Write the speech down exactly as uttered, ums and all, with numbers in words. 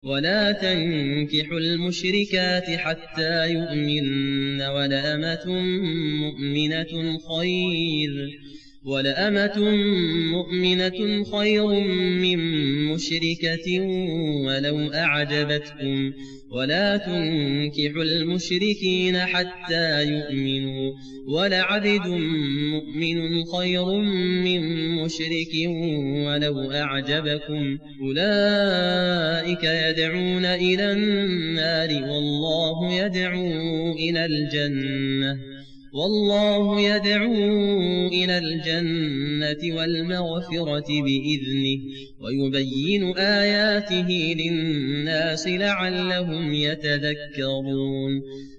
ولا تنكحوا المشركات حتى يؤمن ولأمة مؤمنة خير ولأمة مؤمنة خير من مشركة ولو أعجبتكم ولا تنكحوا المشركين حتى يؤمنوا ولعبد مؤمن خير من مشرك ولو أعجبكم أولئك يدعون إلى النار والله يدعو إلى الجنة والله يدعو إلى الجنة والمغفرة بإذنه ويبين آياته للناس لعلهم يتذكرون